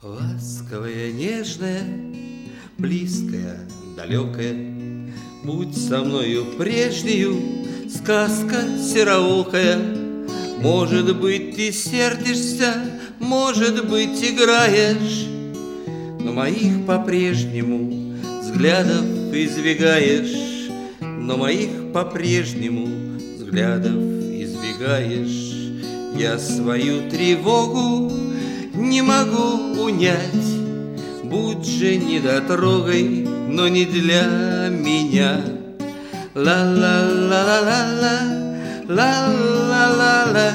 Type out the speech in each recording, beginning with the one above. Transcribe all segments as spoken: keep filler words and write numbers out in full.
Ласковая, нежная, близкая, далекая, будь со мною прежнею, сказка сероокая. Может быть, ты сердишься, может быть, играешь, но моих по-прежнему взглядов избегаешь, но моих по-прежнему взглядов избегаешь. Я свою тревогу не могу унять, будь же недотрогой, но не для меня. Ла-ла-ла-ла-ла-ла, ла-ла-ла-ла,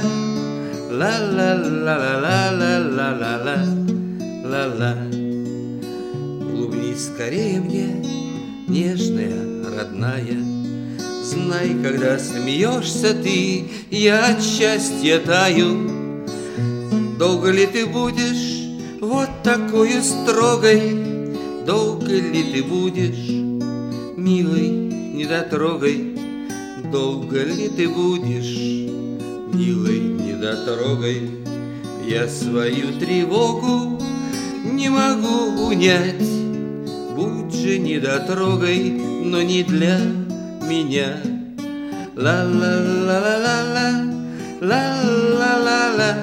ла-ла-ла-ла-ла-ла-ла-ла, ла-ла. Улыбнись скорее мне, нежная, родная. Знай, когда смеешься ты, я от счастья таю. Долго ли ты будешь вот такой строгой? Долго ли ты будешь милой, недотрогой? Долго ли ты будешь милой, недотрогой? Я свою тревогу не могу унять, будь же недотрогой, но не для меня. Ла-ла-ла-ла-ла-ла, ла-ла-ла-ла,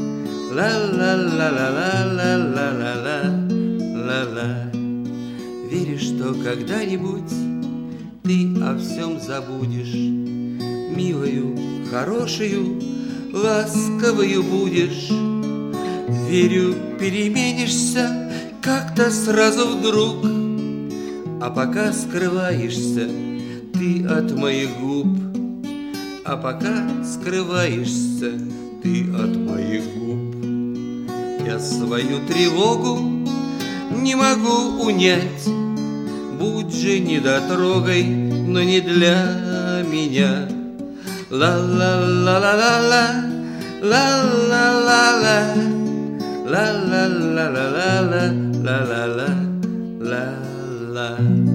ла-ла-ла-ла-ла-ла-ла-ла-ла. Веришь, что когда-нибудь ты о всем забудешь, милою, хорошею, ласковою будешь. Верю, переменишься как-то сразу вдруг, а пока скрываешься ты от моих губ, а пока скрываешься ты от моих губ. Я свою тревогу не могу унять, будь же недотрогой, но не для меня. Ла-ла-ла-ла-ла-ла, ла-ла-ла-ла, ла-ла-ла-ла-ла-ла-ла-ла-ла.